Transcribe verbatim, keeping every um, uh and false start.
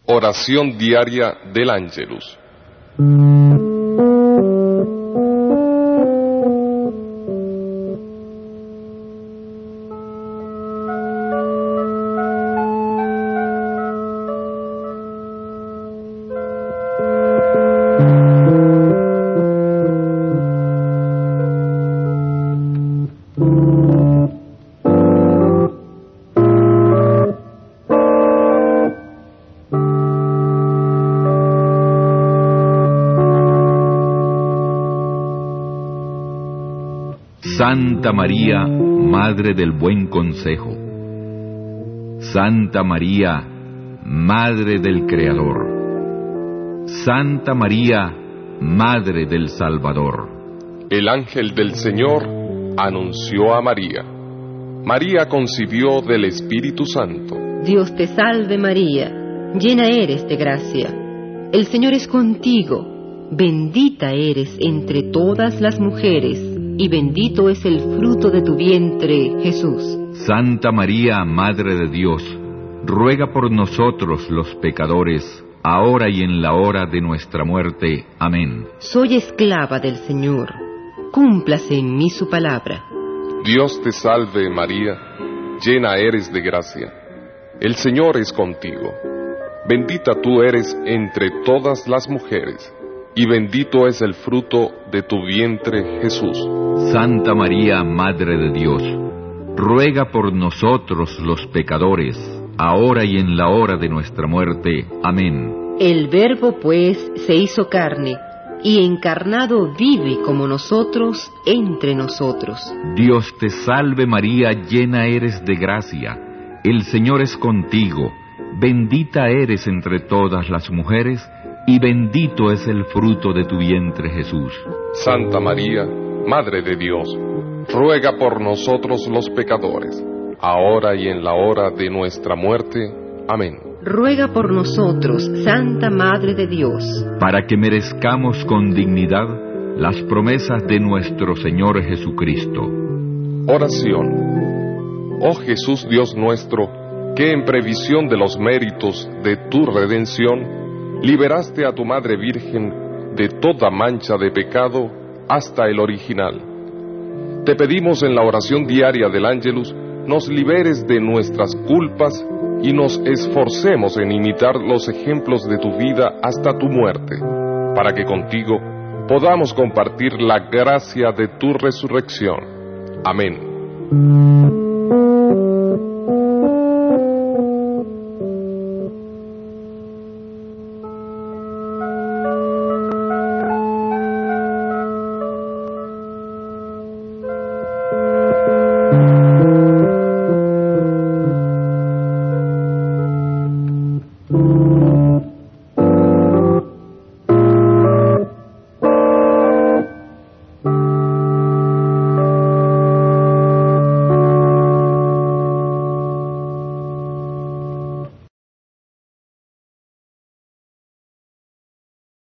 Oración diaria del Ángelus. Santa María, Madre del Buen Consejo. Santa María, Madre del Creador. Santa María, Madre del Salvador. El ángel del Señor anunció a María. María concibió del Espíritu Santo. Dios te salve María, llena eres de gracia. El Señor es contigo, bendita eres entre todas las mujeres, y bendito es el fruto de tu vientre, Jesús. Santa María, Madre de Dios, ruega por nosotros los pecadores, ahora y en la hora de nuestra muerte. Amén. Soy esclava del Señor, cúmplase en mí su palabra. Dios te salve María, llena eres de gracia. El Señor es contigo. Bendita tú eres entre todas las mujeres, y bendito es el fruto de tu vientre, Jesús. Santa María, Madre de Dios, ruega por nosotros los pecadores, ahora y en la hora de nuestra muerte. Amén. El Verbo, pues, se hizo carne, y encarnado vive como nosotros entre nosotros. Dios te salve María, llena eres de gracia. El Señor es contigo. Bendita eres entre todas las mujeres, y bendito es el fruto de tu vientre, Jesús. Santa María, Madre de Dios, ruega por nosotros los pecadores, ahora y en la hora de nuestra muerte. Amén. Ruega por nosotros, Santa Madre de Dios, para que merezcamos con dignidad las promesas de nuestro Señor Jesucristo. Oración. Oh Jesús Dios nuestro, que en previsión de los méritos de tu redención, liberaste a tu Madre Virgen de toda mancha de pecado hasta el original. Te pedimos en la oración diaria del Ángelus, nos liberes de nuestras culpas y nos esforcemos en imitar los ejemplos de tu vida hasta tu muerte, para que contigo podamos compartir la gracia de tu resurrección. Amén.